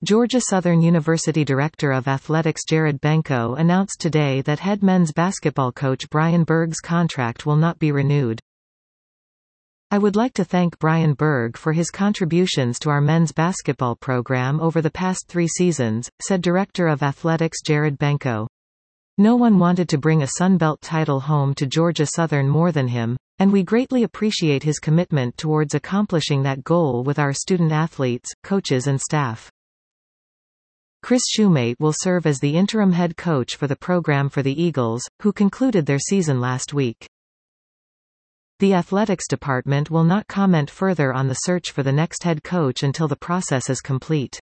Georgia Southern University Director of Athletics Jared Benko announced today that head men's basketball coach Brian Berg's contract will not be renewed. "I would like to thank Brian Berg for his contributions to our men's basketball program over the past 3 seasons," said Director of Athletics Jared Benko. "No one wanted to bring a Sun Belt title home to Georgia Southern more than him, and we greatly appreciate his commitment towards accomplishing that goal with our student athletes, coaches and staff." Chris Shumate will serve as the interim head coach for the program for the Eagles, who concluded their season last week. The athletics department will not comment further on the search for the next head coach until the process is complete.